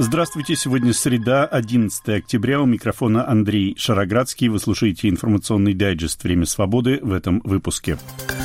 Здравствуйте, сегодня среда, 11 октября, у микрофона Андрей Шароградский. Вы слушаете информационный дайджест «Время свободы» в этом выпуске.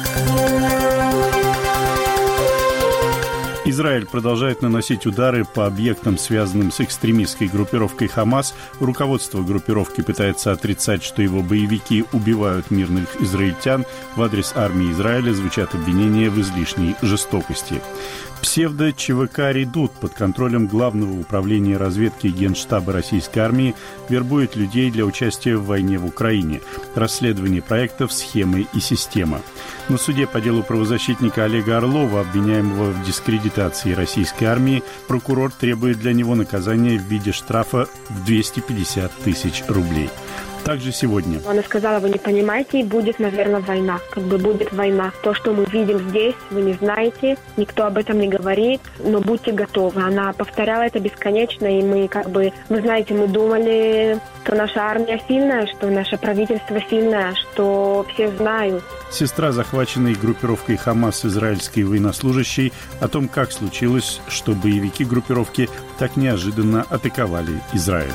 Израиль продолжает наносить удары по объектам, связанным с экстремистской группировкой «Хамас». Руководство группировки пытается отрицать, что его боевики убивают мирных израильтян. В адрес армии Израиля звучат обвинения в излишней жестокости. Псевдо-ЧВК «Редут» под контролем Главного управления разведки Генштаба российской армии вербует людей для участия в войне в Украине. Расследование проектов, схемы и система. На суде по делу правозащитника Олега Орлова, обвиняемого в дискредитации российской армии, прокурор требует для него наказания в виде штрафа в 250 тысяч рублей. Также сегодня. Она сказала, вы не понимаете, и будет, наверное, война. Будет война. То, что мы видим здесь, вы не знаете, никто об этом не говорит, но будьте готовы. Она повторяла это бесконечно, и мы вы знаете, мы думали, что наша армия сильная, что наше правительство сильное, что все знают. Сестра, захваченной группировкой «Хамас» израильской военнослужащей, о том, как случилось, что боевики группировки так неожиданно атаковали Израиль.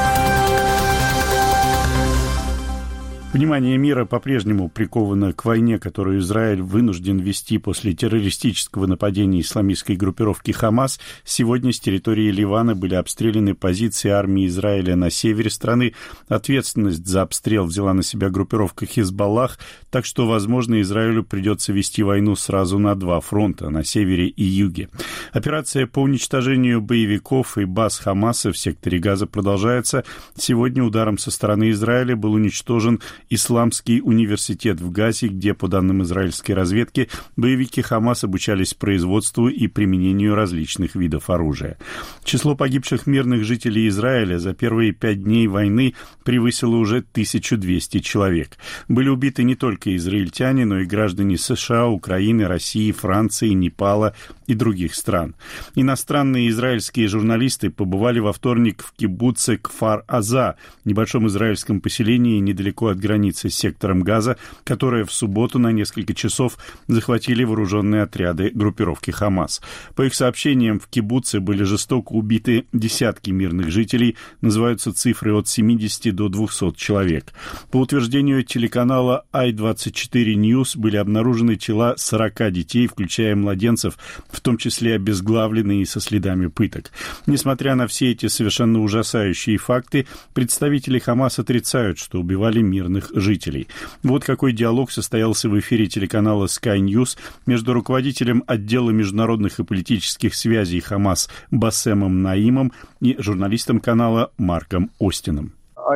Внимание мира по-прежнему приковано к войне, которую Израиль вынужден вести после террористического нападения исламистской группировки «Хамас». Сегодня с территории Ливана были обстреляны позиции армии Израиля на севере страны. Ответственность за обстрел взяла на себя группировка «Хизбаллах», так что, возможно, Израилю придется вести войну сразу на два фронта, на севере и юге. Операция по уничтожению боевиков и баз «Хамаса» в секторе Газа продолжается. Сегодня ударом со стороны Израиля был уничтожен Исламский университет в Газе, где, по данным израильской разведки, боевики «Хамас» обучались производству и применению различных видов оружия. Число погибших мирных жителей Израиля за первые 5 дней войны превысило уже 1200 человек. Были убиты не только израильтяне, но и граждане США, Украины, России, Франции, Непала и других стран. Иностранные израильские журналисты побывали во вторник в кибуце Кфар-Аза, небольшом израильском поселении недалеко от границы с сектором Газа, которое в субботу на несколько часов захватили вооруженные отряды группировки «Хамас». По их сообщениям, в кибуце были жестоко убиты десятки мирных жителей, называются цифры от 70 до 200 человек. По утверждению телеканала I-24 News были обнаружены тела 40 детей, включая младенцев, в том числе обезглавленные и со следами пыток. Несмотря на все эти совершенно ужасающие факты, представители «Хамас» отрицают, что убивали мирных жителей. Вот какой диалог состоялся в эфире телеканала Sky News между руководителем отдела международных и политических связей «Хамас» Басемом Наимом и журналистом канала Марком Остином.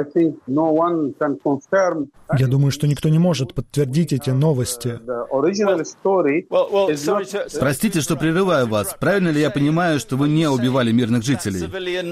Я думаю, что никто не может подтвердить эти новости. Простите, что прерываю вас. Правильно ли я понимаю, что вы не убивали мирных жителей?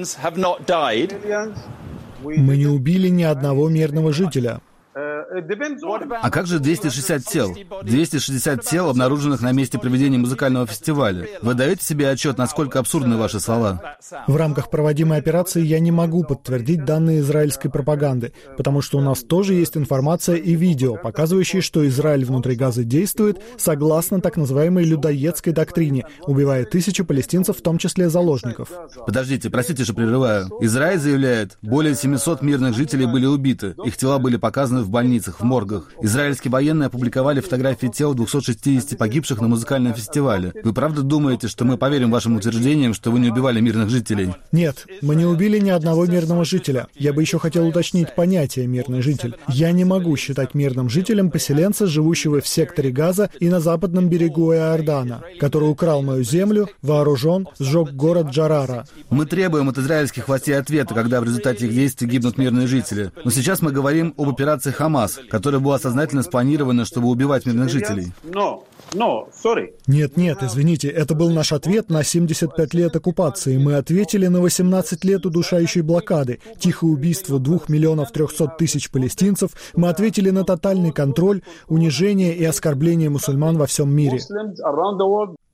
Мы не убили ни одного мирного жителя. А как же 260 тел? 260 тел, обнаруженных на месте проведения музыкального фестиваля. Вы даете себе отчет, насколько абсурдны ваши слова? В рамках проводимой операции я не могу подтвердить данные израильской пропаганды, потому что у нас тоже есть информация и видео, показывающие, что Израиль внутри Газы действует согласно так называемой людоедской доктрине, убивая тысячи палестинцев, в том числе заложников. Подождите, простите, что прерываю. Израиль заявляет, более 700 мирных жителей были убиты. Их тела были показаны в больницах, в моргах. Израильские военные опубликовали фотографии тел 260 погибших на музыкальном фестивале. Вы правда думаете, что мы поверим вашим утверждениям, что вы не убивали мирных жителей? Нет, мы не убили ни одного мирного жителя. Я бы еще хотел уточнить понятие «мирный житель». Я не могу считать мирным жителем поселенца, живущего в секторе Газа и на западном берегу Иордана, который украл мою землю, вооружен, сжег город Джарара. Мы требуем от израильских властей ответа, когда в результате их действий гибнут мирные жители. Но сейчас мы говорим об операции «Хамас», которая была сознательно спланирована, чтобы убивать мирных жителей. Нет, извините, это был наш ответ на 75 лет оккупации. Мы ответили на 18 лет удушающей блокады, тихое убийство 2 300 000 палестинцев. Мы ответили на тотальный контроль, унижение и оскорбление мусульман во всем мире.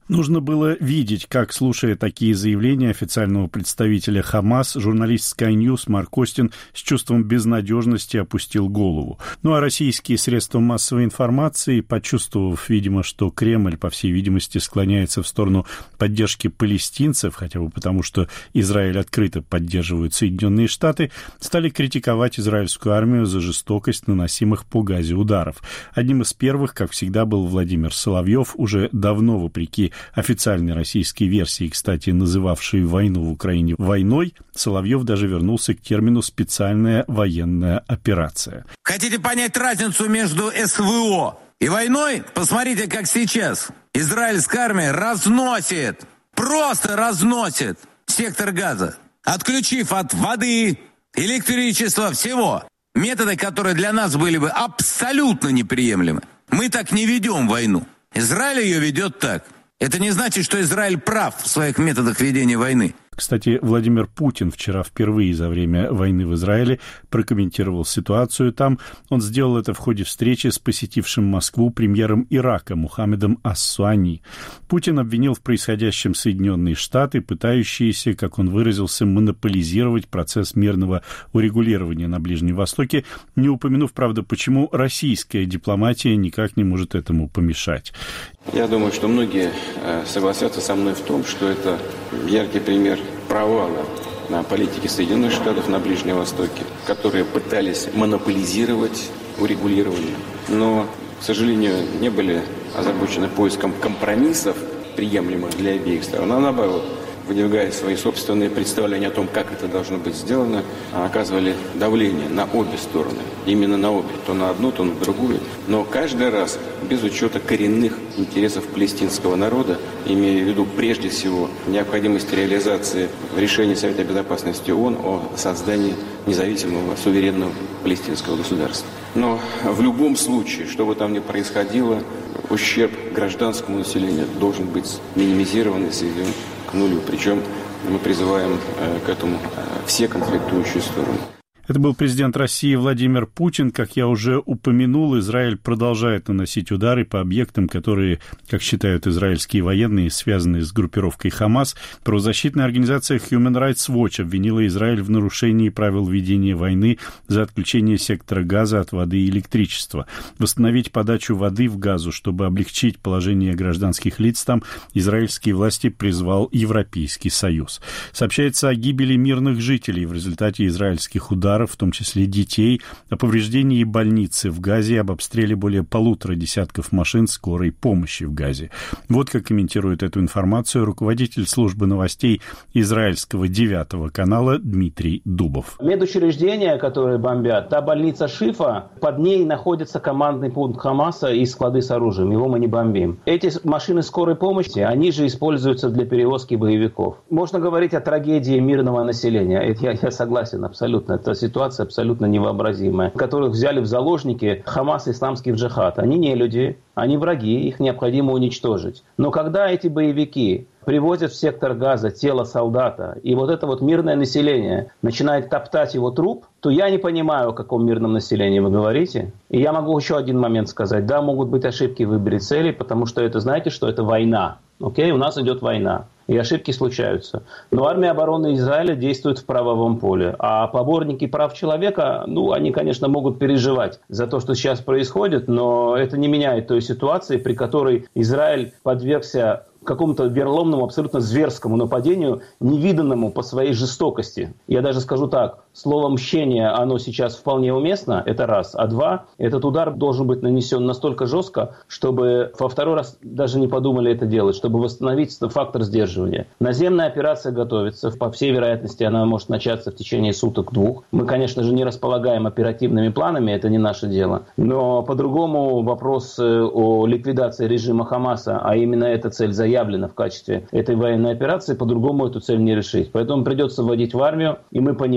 Нужно было видеть, как, слушая такие заявления официального представителя Хамас, журналист Sky News Марк Костин с чувством безнадежности опустил голову. Ну а российские средства массовой информации, почувствовав, видимо, что Кремль, по всей видимости, склоняется в сторону поддержки палестинцев, хотя бы потому, что Израиль открыто поддерживают Соединенные Штаты, стали критиковать израильскую армию за жестокость наносимых по Газе ударов. Одним из первых, как всегда, был Владимир Соловьев, уже давно, вопреки официальной российской версии, кстати, называвшей войну в Украине войной, Соловьев даже вернулся к термину «специальная военная операция». Хотите понять разницу между СВО и войной? Посмотрите, как сейчас израильская армия разносит, просто разносит сектор Газа, отключив от воды, электричества, всего. Методы, которые для нас были бы абсолютно неприемлемы. Мы так не ведем войну. Израиль ее ведет так. Это не значит, что Израиль прав в своих методах ведения войны. Кстати, Владимир Путин вчера впервые за время войны в Израиле прокомментировал ситуацию там. Он сделал это в ходе встречи с посетившим Москву премьером Ирака Мухаммедом ас-Суани. Путин обвинил в происходящем Соединенные Штаты, пытающиеся, как он выразился, монополизировать процесс мирного урегулирования на Ближнем Востоке, не упомянув, правда, почему российская дипломатия никак не может этому помешать. Я думаю, что многие согласятся со мной в том, что это яркий пример провала на политике Соединенных Штатов на Ближнем Востоке, которые пытались монополизировать урегулирование, но, к сожалению, не были озабочены поиском компромиссов, приемлемых для обеих сторон, а наоборот, выдвигая свои собственные представления о том, как это должно быть сделано, оказывали давление на обе стороны. Именно на обе. То на одну, то на другую. Но каждый раз без учета коренных интересов палестинского народа, имея в виду прежде всего необходимость реализации решения Совета Безопасности ООН о создании независимого суверенного палестинского государства. Но в любом случае, что бы там ни происходило, ущерб гражданскому населению должен быть минимизирован и сведен к нулю. Причем мы призываем к этому все конфликтующие стороны. Это был президент России Владимир Путин. Как я уже упомянул, Израиль продолжает наносить удары по объектам, которые, как считают израильские военные, связаны с группировкой Хамас. Правозащитная организация Human Rights Watch обвинила Израиль в нарушении правил ведения войны за отключение сектора Газа от воды и электричества. Восстановить подачу воды в Газу, чтобы облегчить положение гражданских лиц там, израильские власти призвал Европейский Союз. Сообщается о гибели мирных жителей в результате израильских ударов, в том числе детей, о повреждении больницы в Газе и об обстреле более 150 десятков машин скорой помощи в Газе. Вот как комментирует эту информацию руководитель службы новостей израильского 9 канала Дмитрий Дубов. Медучреждения, которые бомбят, та больница Шифа, под ней находится командный пункт Хамаса и склады с оружием. Его мы не бомбим. Эти машины скорой помощи, они же используются для перевозки боевиков. Можно говорить о трагедии мирного населения. Я согласен абсолютно. Это ситуация абсолютно невообразимая, которых взяли в заложники Хамас и исламский джихад. Они не люди, они враги, их необходимо уничтожить. Но когда эти боевики привозят в сектор Газа тело солдата, и вот это вот мирное население начинает топтать его труп, то я не понимаю, о каком мирном населении вы говорите. И я могу еще один момент сказать. Да, могут быть ошибки в выборе целей, потому что это, знаете, что это война. Окей, у нас идет война. И ошибки случаются. Но армия обороны Израиля действует в правовом поле. А поборники прав человека, они, конечно, могут переживать за то, что сейчас происходит, но это не меняет той ситуации, при которой Израиль подвергся какому-то вероломному, абсолютно зверскому нападению, невиданному по своей жестокости. Я даже скажу так, слово «мщение», оно сейчас вполне уместно, это раз. А два, этот удар должен быть нанесен настолько жестко, чтобы во второй раз даже не подумали это делать, чтобы восстановить фактор сдерживания. Наземная операция готовится, по всей вероятности она может начаться в течение суток-двух. Мы, конечно же, не располагаем оперативными планами, это не наше дело. Но по-другому вопрос о ликвидации режима Хамаса, а именно эта цель заявлена в качестве этой военной операции, по-другому эту цель не решить. Поэтому придется вводить в армию, и мы понимаем,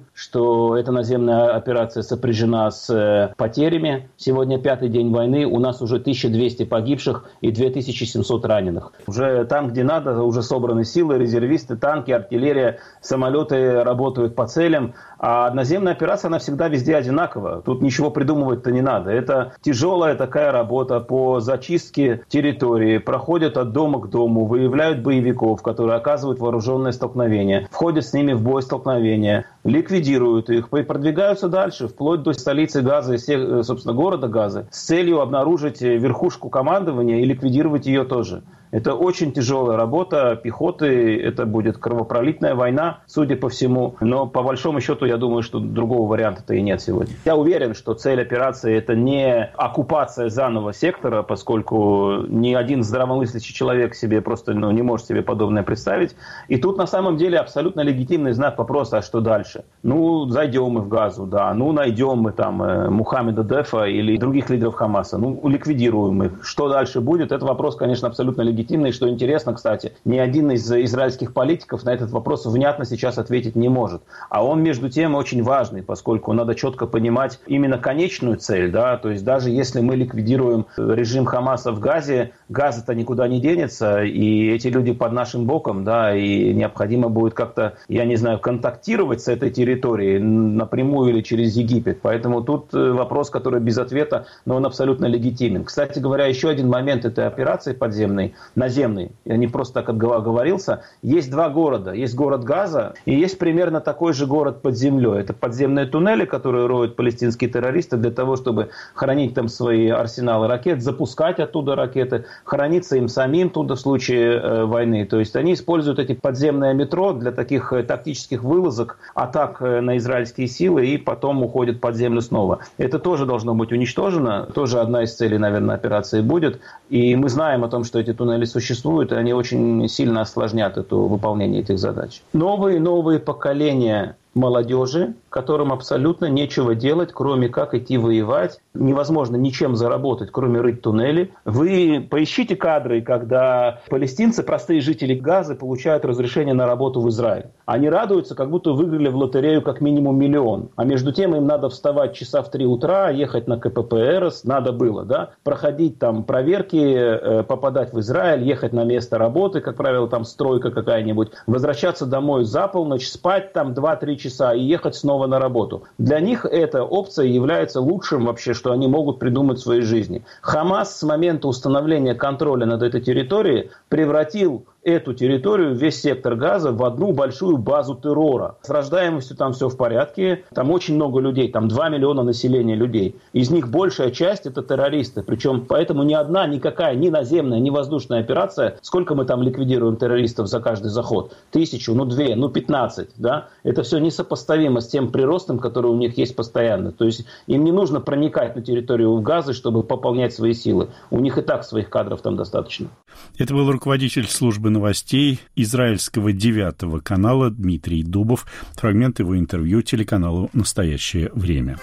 что эта наземная операция сопряжена с потерями. Сегодня 5-й день войны, у нас уже 1200 погибших и 2700 раненых. Уже там, где надо, уже собраны силы, резервисты, танки, артиллерия, самолеты работают по целям. А наземная операция, она всегда везде одинакова. Тут ничего придумывать-то не надо. Это тяжелая такая работа по зачистке территории. Проходят от дома к дому, выявляют боевиков, которые оказывают вооруженное столкновение, входят с ними в боестолкновение, ликвидируют их и продвигаются дальше, вплоть до столицы Газы, собственно, города Газы, с целью обнаружить верхушку командования и ликвидировать ее тоже. Это очень тяжелая работа пехоты, это будет кровопролитная война, судя по всему. Но по большому счету, я думаю, что другого варианта-то и нет сегодня. Я уверен, что цель операции – это не оккупация заново сектора, поскольку ни один здравомыслящий человек себе просто не может себе подобное представить. И тут на самом деле абсолютно легитимный знак вопроса, а что дальше? Зайдем мы в Газу, да, найдем мы там Мухаммеда Дефа или других лидеров Хамаса, ликвидируем их. Что дальше будет? Это вопрос, конечно, абсолютно легитимный. Что интересно, кстати, ни один из израильских политиков на этот вопрос внятно сейчас ответить не может. А он, между тем, очень важный, поскольку надо четко понимать именно конечную цель. Да? То есть даже если мы ликвидируем режим Хамаса в Газе, Газа-то никуда не денется, и эти люди под нашим боком, да, и необходимо будет как-то, я не знаю, контактировать с этой территорией напрямую или через Египет. Поэтому тут вопрос, который без ответа, но он абсолютно легитимен. Кстати говоря, еще один момент этой операции подземной, наземный, я не просто так отговорился, есть два города. Есть город Газа и есть примерно такой же город под землей. Это подземные туннели, которые роют палестинские террористы для того, чтобы хранить там свои арсеналы ракет, запускать оттуда ракеты, храниться им самим туда в случае войны. То есть они используют эти подземные метро для таких тактических вылазок, атак на израильские силы и потом уходят под землю снова. Это тоже должно быть уничтожено. Тоже одна из целей, наверное, операции будет. И мы знаем о том, что эти туннели существуют, и они очень сильно осложнят выполнение этих задач. Новые поколения молодежи, которым абсолютно нечего делать, кроме как идти воевать. Невозможно ничем заработать, кроме рыть туннели. Вы поищите кадры, когда палестинцы, простые жители Газы, получают разрешение на работу в Израиль. Они радуются, как будто выиграли в лотерею как минимум 1 миллион. А между тем им надо вставать часа в 3 утра, ехать на КПП «Эрос», надо было, да, проходить там проверки, попадать в Израиль, ехать на место работы, как правило, там стройка какая-нибудь, возвращаться домой за полночь, спать там 2-3 часа и ехать снова на работу. Для них эта опция является лучшим вообще, что они могут придумать в своей жизни. Хамас с момента установления контроля над этой территорией превратил эту территорию, весь сектор Газа, в одну большую базу террора. С рождаемостью там все в порядке, там очень много людей, там 2 миллиона населения людей. Из них большая часть это террористы. Причем поэтому ни одна, никакая, ни наземная, ни воздушная операция, сколько мы там ликвидируем террористов за каждый заход? 1000, 2, 15, да? Это все несопоставимо с тем приростом, который у них есть постоянно. То есть им не нужно проникать на территорию Газы, чтобы пополнять свои силы. У них и так своих кадров там достаточно. Это был руководитель службы новостей израильского 9 канала Дмитрий Дубов. Фрагмент его интервью телеканалу «Настоящее время».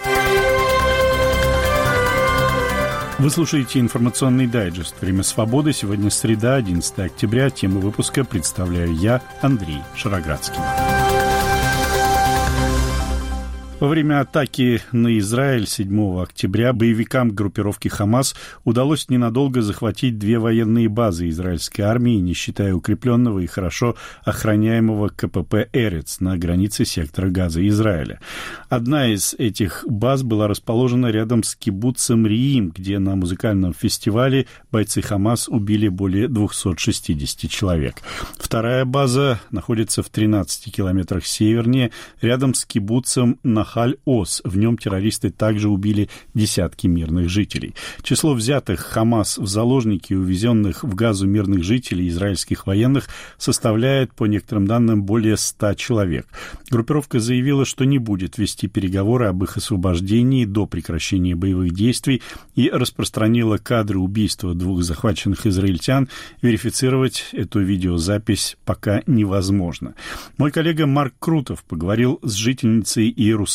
Вы слушаете информационный дайджест «Время свободы». Сегодня среда, 11 октября. Тему выпуска представляю я, Андрей Шароградский. Во время атаки на Израиль 7 октября боевикам группировки «Хамас» удалось ненадолго захватить 2 военные базы израильской армии, не считая укрепленного и хорошо охраняемого КПП «Эрец» на границе сектора Газа и Израиля. Одна из этих баз была расположена рядом с кибуцем Риим, где на музыкальном фестивале бойцы «Хамас» убили более 260 человек. Вторая база находится в 13 километрах севернее, рядом с кибуцем Нахаль-Оз. В нем террористы также убили десятки мирных жителей. Число взятых Хамас в заложники и увезенных в Газу мирных жителей израильских военных составляет, по некоторым данным, более 100 человек. Группировка заявила, что не будет вести переговоры об их освобождении до прекращения боевых действий и распространила кадры убийства 2 захваченных израильтян. Верифицировать эту видеозапись пока невозможно. Мой коллега Марк Крутов поговорил с жительницей Иерусалима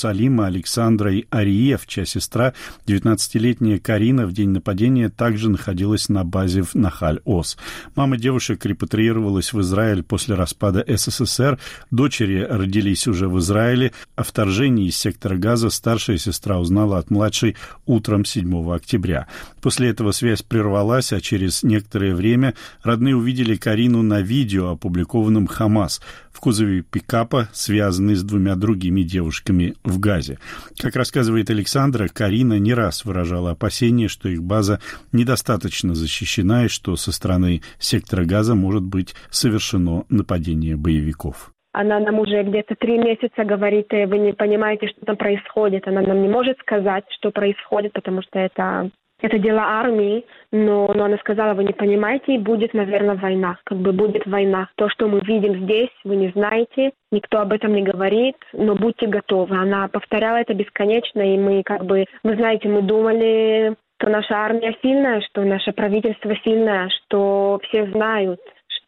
Иерусалима Александра Ариев, чья сестра, 19-летняя Карина, в день нападения также находилась на базе в Нахаль-Оз. Мама девушек репатриировалась в Израиль после распада СССР, дочери родились уже в Израиле. О вторжении из сектора Газа старшая сестра узнала от младшей утром 7 октября. После этого связь прервалась, а через некоторое время родные увидели Карину на видео, опубликованном Хамас, в кузове пикапа, связанный с 2 другими девушками в Газе. Как рассказывает Александра, Карина не раз выражала опасения, что их база недостаточно защищена и что со стороны сектора Газа может быть совершено нападение боевиков. Она нам уже где-то 3 месяца говорит, вы не понимаете, что там происходит. Она нам не может сказать, что происходит, потому что это дело армии, но она сказала, вы не понимаете, и будет, наверное, война. Будет война. То, что мы видим здесь, вы не знаете, никто об этом не говорит, но будьте готовы. Она повторяла это бесконечно, и мы вы знаете, мы думали, что наша армия сильная, что наше правительство сильное, что все знают,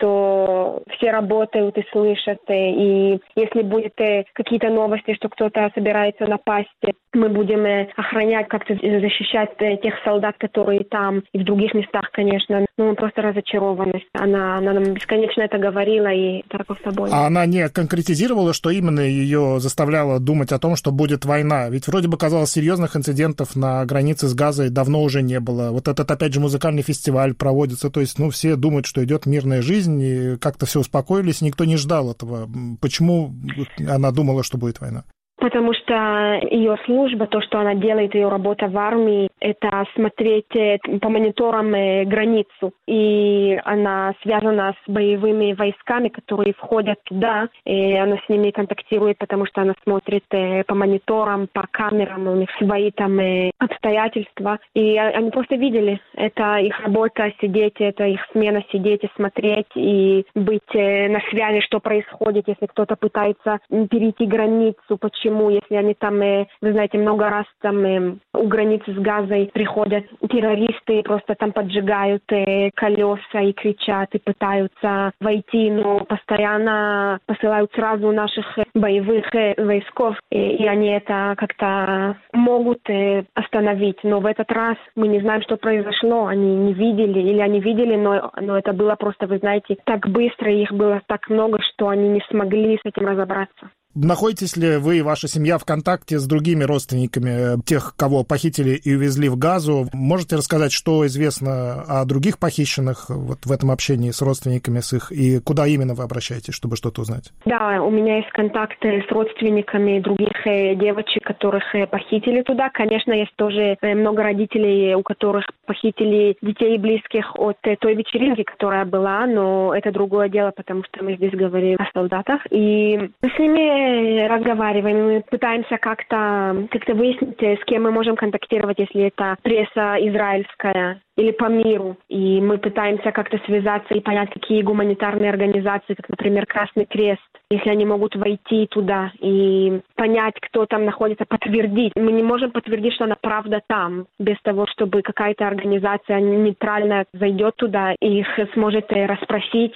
что все работают и слышат, и если будут какие-то новости, что кто-то собирается напасть, мы будем охранять, как-то защищать тех солдат, которые там, и в других местах, конечно. Мы просто разочарованы. Она нам бесконечно это говорила, и только с собой. А она не конкретизировала, что именно ее заставляло думать о том, что будет война? Ведь вроде бы, казалось, серьезных инцидентов на границе с Газой давно уже не было. Вот этот, опять же, музыкальный фестиваль проводится, то есть, все думают, что идет мирная жизнь, и как-то все успокоились, никто не ждал этого. Почему она думала, что будет война? Потому что ее служба, то, что она делает, ее работа в армии, это смотреть по мониторам границу. И она связана с боевыми войсками, которые входят туда, и она с ними контактирует, потому что она смотрит по мониторам, по камерам, у них свои там обстоятельства. И они просто видели, это их работа сидеть, это их смена сидеть и смотреть, и быть на связи, что происходит, если кто-то пытается перейти границу, почему, если они там, вы знаете, много раз там у границы с Газой приходят террористы и просто там поджигают колеса и кричат, и пытаются войти, но постоянно посылают сразу наших боевых войсков, и они это как-то могут остановить. Но в этот раз мы не знаем, что произошло, они не видели, или они видели, но это было просто, вы знаете, так быстро, их было так много, что они не смогли с этим разобраться. Находитесь ли вы и ваша семья в контакте с другими родственниками тех, кого похитили и увезли в Газу? Можете рассказать, что известно о других похищенных вот в этом общении с родственниками, с их, и куда именно вы обращаетесь, чтобы что-то узнать? Да, у меня есть контакты с родственниками других девочек, которых похитили туда. Конечно, есть тоже много родителей, у которых похитили детей и близких от той вечеринки, которая была, но это другое дело, потому что мы здесь говорим о солдатах. И с ними разговариваем, мы пытаемся как-то выяснить, с кем мы можем контактировать, если это пресса израильская или по миру. И мы пытаемся как-то связаться и понять, какие гуманитарные организации, как, например, Красный Крест, если они могут войти туда и понять, кто там находится, подтвердить. Мы не можем подтвердить, что она правда там, без того, чтобы какая-то организация нейтральная зайдет туда и их сможет расспросить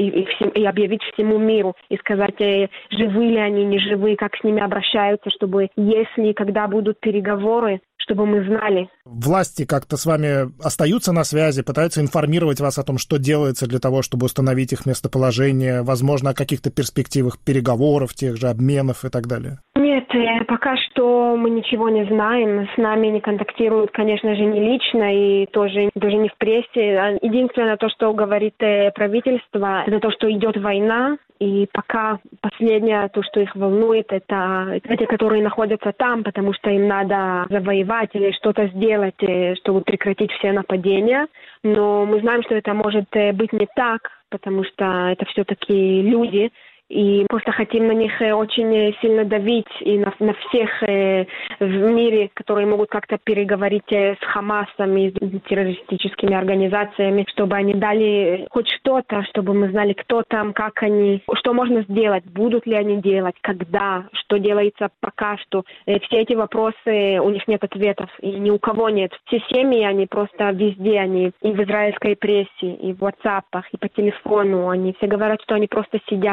и объявить всему миру, и сказать, живы ли они, не живы, как с ними обращаются, чтобы, если и когда будут переговоры, чтобы мы знали. Власти как-то с вами остаются на связи, пытаются информировать вас о том, что делается для того, чтобы установить их местоположение, возможно, о каких-то перспективах переговоров, тех же обменов и так далее? Нет, пока что мы ничего не знаем. С нами не контактируют, конечно же, не лично и тоже даже не в прессе. Единственное, то, что говорит правительство, это то, что идет война. И пока последнее, то, что их волнует, это те, которые находятся там, потому что им надо завоевать или что-то сделать, чтобы прекратить все нападения. Но мы знаем, что это может быть не так, потому что это все-таки люди. И просто хотим на них очень сильно давить и на всех в мире, которые могут как-то переговорить с Хамасом и с террористическими организациями, чтобы они дали хоть что-то, чтобы мы знали, кто там, как они, что можно сделать, будут ли они делать, когда, что делается пока что. Все эти вопросы, у них нет ответов, и ни у кого нет. Все семьи, они просто везде, они и в израильской прессе, и в WhatsApp, и по телефону, они все говорят, что они просто сидят напротив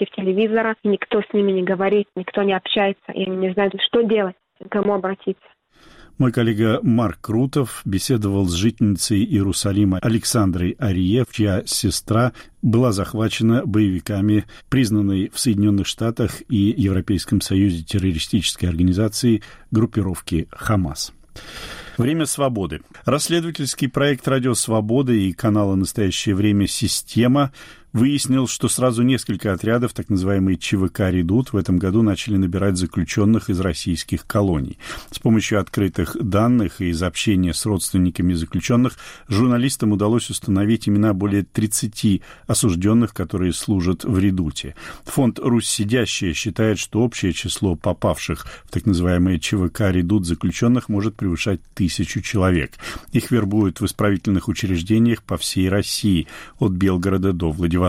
против телевизора, и никто с ними не говорит, никто не общается, и они не знают, что делать, к кому обратиться. Мой коллега Марк Крутов беседовал с жительницей Иерусалима Александрой Арие, чья сестра была захвачена боевиками, признанной в Соединенных Штатах и Европейском Союзе террористической организации группировки «Хамас». Время свободы. Расследовательский проект «Радио Свобода» и канала «Настоящее время. Система» выяснил, что сразу несколько отрядов, так называемые ЧВК «Редут», в этом году начали набирать заключенных из российских колоний. С помощью открытых данных и из общения с родственниками заключенных журналистам удалось установить имена более 30 осужденных, которые служат в «Редуте». Фонд «Русь сидящая» считает, что общее число попавших в так называемые ЧВК «Редут» заключенных может превышать 1000 человек. Их вербуют в исправительных учреждениях по всей России, от Белгорода до Владивостока.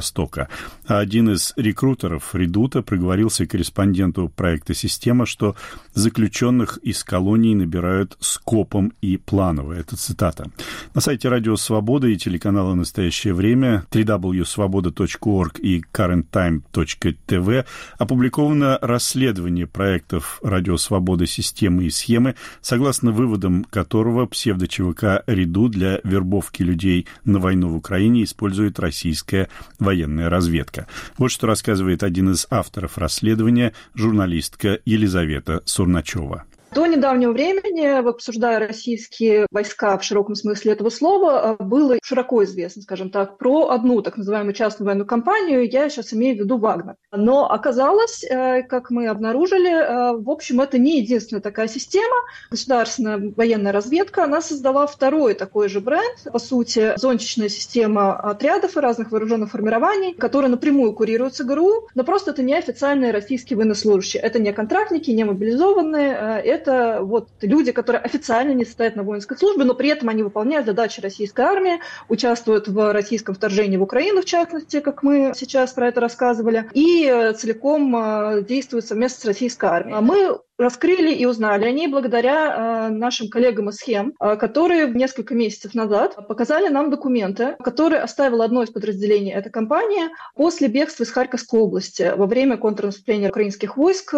А один из рекрутеров «Редута» проговорился корреспонденту проекта «Система», что заключенных из колоний набирают скопом и планово. Это цитата. На сайте «Радио Свобода» и телеканала «Настоящее время» www.svoboda.org и currenttime.tv опубликовано расследование проектов «Радио Свобода. Системы и схемы», согласно выводам которого псевдо-ЧВК «Редут» для вербовки людей на войну в Украине использует российская военная разведка. Вот что рассказывает один из авторов расследования, журналистка Елизавета Сурначева. До недавнего времени, обсуждая российские войска в широком смысле этого слова, было широко известно, скажем так, про одну так называемую частную военную компанию, я сейчас имею в виду «Вагнер». Но оказалось, как мы обнаружили, в общем, это не единственная такая система. Государственная военная разведка, она создала второй такой же бренд, по сути, зонтичная система отрядов и разных вооруженных формирований, которые напрямую курируются ГРУ, но просто это не официальные российские военнослужащие, это не контрактники, не мобилизованные, это вот люди, которые официально не состоят на воинской службе, но при этом они выполняют задачи российской армии, участвуют в российском вторжении в Украину, в частности, как мы сейчас про это рассказывали, и целиком действуют совместно с российской армией. Мы раскрыли и узнали о ней благодаря нашим коллегам из схем, которые несколько месяцев назад показали нам документы, которые оставила одно из подразделений этой компании после бегства из Харьковской области во время контрнаступления украинских войск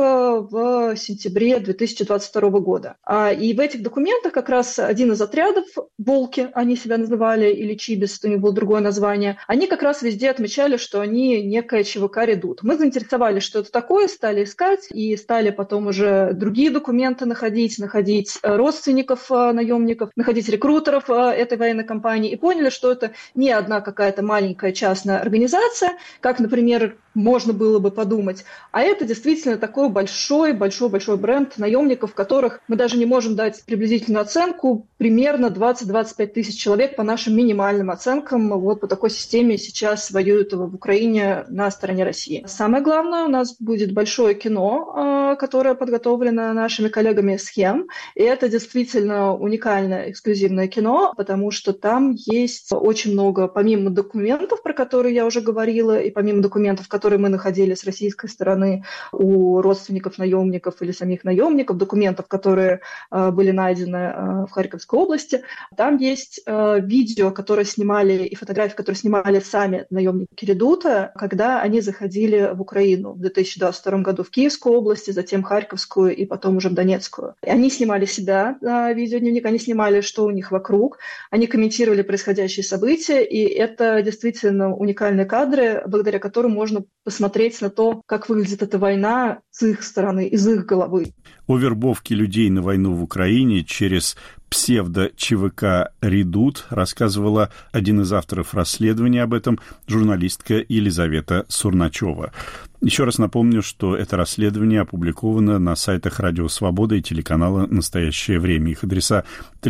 в сентябре 2022 года. И в этих документах как раз один из отрядов, «Волки» они себя называли, или «Чибис», у них было другое название, они как раз везде отмечали, что они некое ЧВК «Редут». Мы заинтересовались, что это такое, стали искать и стали потом уже другие документы находить родственников наемников, находить рекрутеров этой военной компании и поняли, что это не одна какая-то маленькая частная организация, как, например, можно было бы подумать, а это действительно такой большой бренд наемников, которых мы даже не можем дать приблизительную оценку, примерно 20-25 тысяч человек по нашим минимальным оценкам вот по такой системе сейчас воюют в Украине на стороне России. Самое главное, у нас будет большое кино, которое подготовлено нашими коллегами из схем, и это действительно уникальное эксклюзивное кино, потому что там есть очень много, помимо документов, про которые я уже говорила, и помимо документов, которые мы находили с российской стороны у родственников наемников или самих наемников, документов, которые были найдены в Харьковской области. Там есть видео, которые снимали, и фотографии, которые снимали сами наемники «Редута», когда они заходили в Украину в 2022 году в Киевскую область, затем Харьковскую и потом уже в Донецкую. И они снимали себя, видеодневник, они снимали, что у них вокруг, они комментировали происходящие события, и это действительно уникальные кадры, благодаря которым можно посмотреть на то, как выглядит эта война с их стороны, из их головы. О вербовке людей на войну в Украине через псевдо-ЧВК «Редут» рассказывала один из авторов расследования об этом, журналистка Елизавета Сурначева. Еще раз напомню, что это расследование опубликовано на сайтах «Радио Свобода» и телеканала «Настоящее время». Их адреса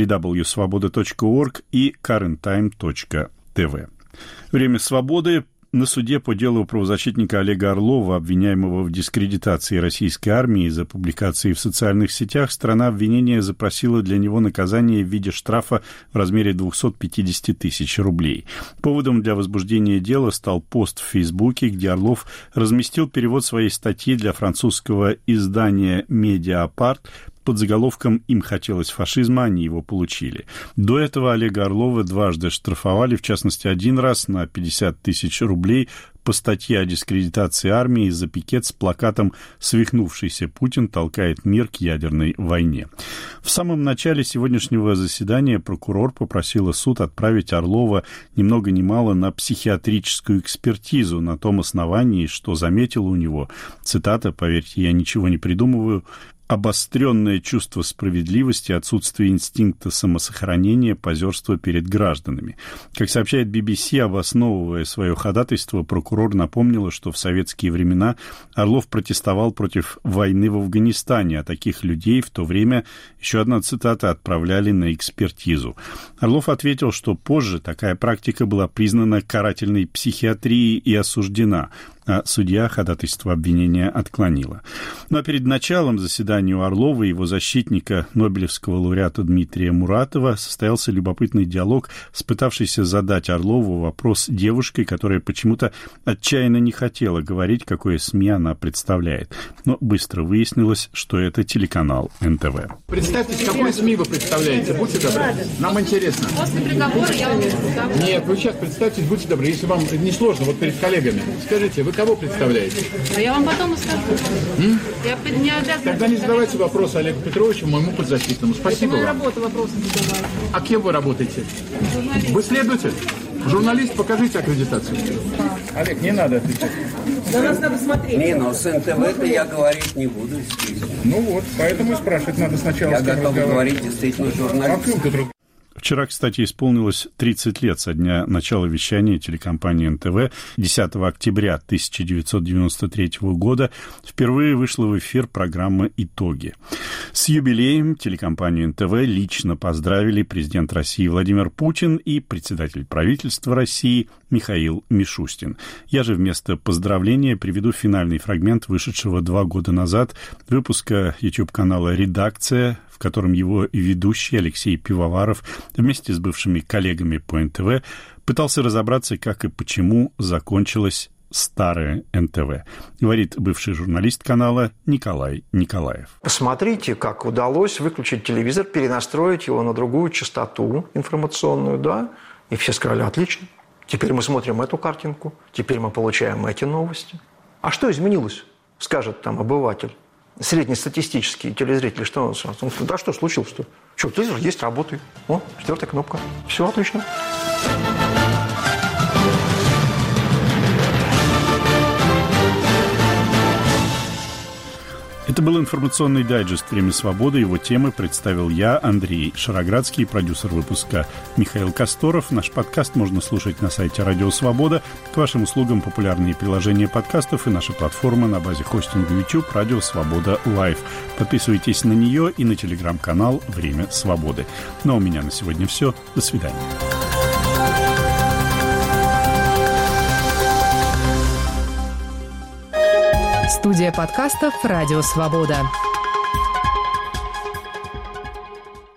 www.svoboda.org и currenttime.tv. Время свободы. На суде по делу правозащитника Олега Орлова, обвиняемого в дискредитации российской армии из-за публикации в социальных сетях, сторона обвинения запросила для него наказание в виде штрафа в размере 250 тысяч рублей. Поводом для возбуждения дела стал пост в Фейсбуке, где Орлов разместил перевод своей статьи для французского издания «Медиапарт», под заголовком «Им хотелось фашизма, они его получили». До этого Олега Орлова дважды штрафовали, в частности, один раз на 50 тысяч рублей по статье о дискредитации армии за пикет с плакатом «Свихнувшийся Путин толкает мир к ядерной войне». В самом начале сегодняшнего заседания прокурор попросила суд отправить Орлова ни много ни мало на психиатрическую экспертизу на том основании, что заметила у него, цитата, поверьте, я ничего не придумываю, обостренное чувство справедливости, отсутствие инстинкта самосохранения, позерство перед гражданами. Как сообщает BBC, обосновывая свое ходатайство, прокурор напомнила, что в советские времена Орлов протестовал против войны в Афганистане, а таких людей в то время, еще одна цитата, отправляли на экспертизу. Орлов ответил, что позже такая практика была признана карательной психиатрией и осуждена, а судья ходатайство обвинения отклонила. Но перед началом заседания у Орлова и его защитника, нобелевского лауреата Дмитрия Муратова, состоялся любопытный диалог с пытавшейся задать Орлову вопрос девушкой, которая почему-то отчаянно не хотела говорить, какое СМИ она представляет. Но быстро выяснилось, что это телеканал НТВ. Представьте, какое СМИ вы представляете, будьте добры. Нам интересно. После приговора я вам скажу. Нет, вы сейчас представьте, будьте добры, если вам не сложно, вот перед коллегами, скажите, вы кого представляете? А я вам потом скажу. Я не обязана. Тогда не задавайте вопросы Олегу Петровичу, моему подзащитному. Спасибо вам. Работа, вопросы задавать. А кем вы работаете? Вы следователь? Журналист, покажите аккредитацию. Олег, не надо отвечать. На нас надо смотреть. Не, но с НТВ-то я говорить не буду. Ну вот, поэтому и спрашивать надо сначала. Я готов говорить действительно журналист. Вчера, кстати, исполнилось 30 лет со дня начала вещания телекомпании НТВ. 10 октября 1993 года впервые вышла в эфир программа «Итоги». С юбилеем телекомпанию НТВ лично поздравили президент России Владимир Путин и председатель правительства России Михаил Мишустин. Я же вместо поздравления приведу финальный фрагмент вышедшего 2 года назад выпуска YouTube-канала «Редакция», в котором его ведущий Алексей Пивоваров вместе с бывшими коллегами по НТВ пытался разобраться, как и почему закончилась старая НТВ, говорит бывший журналист канала Николай Николаев. Посмотрите, как удалось выключить телевизор, перенастроить его на другую частоту информационную, да? И все сказали, отлично. Теперь мы смотрим эту картинку, теперь мы получаем эти новости. А что изменилось, скажет там обыватель. Среднестатистический телезритель, что он скажет? Он говорит, да что случилось-то? Что, телевизор есть, работает. О, 4-я кнопка. Все отлично. Это был информационный дайджест «Время свободы». Его темы представил я, Андрей Шароградский, продюсер выпуска Михаил Косторов. Наш подкаст можно слушать на сайте «Радио Свобода». К вашим услугам популярные приложения подкастов и наша платформа на базе хостинга YouTube «Радио Свобода Лайв». Подписывайтесь на нее и на телеграм-канал «Время свободы». Ну а у меня на сегодня все. До свидания. Студия подкастов «Радио Свобода».